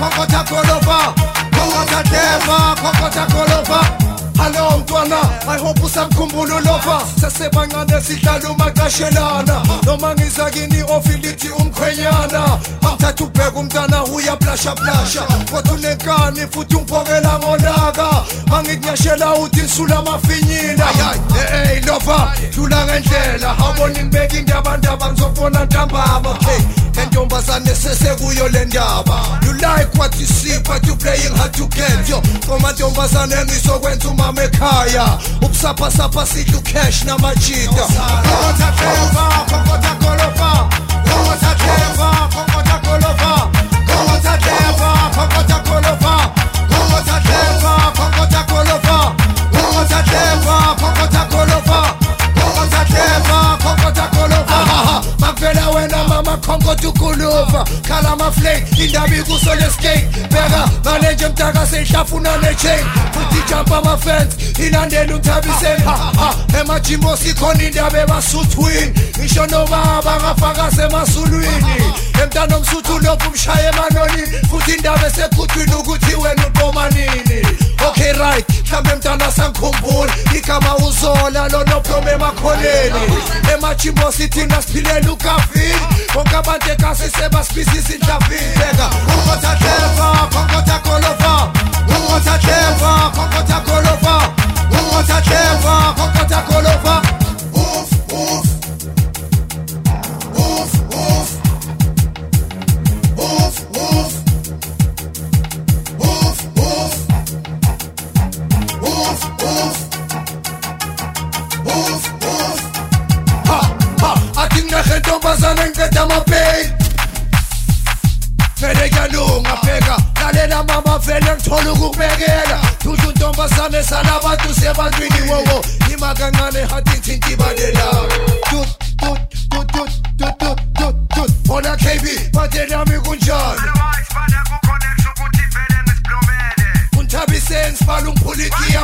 kokota kolova, kokota deva, kokota kolova. Hello mntwana, I hope usamkhumbula ulova. Sasebancane sidlala umakashelana, noma ngizakini ofilithi umkhwenyana. Awuthatha ubheka umntwana uyablasha blasha, kodwa unenkani futhi ungiphokela ngolaka. Mangikunyashela uthi nsula mafinyila. Hey lova, dlula ngendlela, awubona ngibeka indaba ngizobona ntambama. Okay, entombazane sesekuyo le ndaba. You like what you see but you playing hard to get. Yo, koma ntombazane ngizokwenza umama ekhaya. Ubusapha sapha sidlu cash namajita. Kokota deva, kokota kolova. Kokota deva, kokota kolova. Kokota deva, kokota kolova. Kokota deva, kokota kolova. Kokota deva, kokota kolova. Kokota deva, kokota kolova. Makvela wena mama kongo tukulova. Kala maflake, indabi kusole skate. Bega, manager mtaka se shafuna ne chain. Futi jumpa ma fence, inandelu utabisen. Ema jimbo sikoni ndabe basutwin. Ngisho noma bangafaka semasulwini. Emntana omsuthu lokhu mshaye manoni. Futhi indabe sekutwini ukuthi wena ubomanini. Okay right, mhlambe mntana sangikhumbula. Igama uzola lo nophome emakholeni. Ema jimbo sithi nasiphilela ukafini. Bonke abantu ekasi sebasibisisa indlavini. Beka, kokota deva, kokota kolova. Kokota deva, kokota kolova. Kokota deva, kokota kolova. Oof, oof. Oof, oof. Oof, oof. Oof, oof. Oof, oof. Oof, oof. Athi nginehle ntombazane ngiqeda amapain. Vele kuyalunga bheka, lalela mama vele ngithola ukubekela. Thuthu ntombazane salabantu sebantwini wowo. Ima kancane hathi ngithinta ibalela. Tut tut tut tut tut tut tut tut. Bona KB, bathe nami kunjani? Unthabise ngisibala umphuliki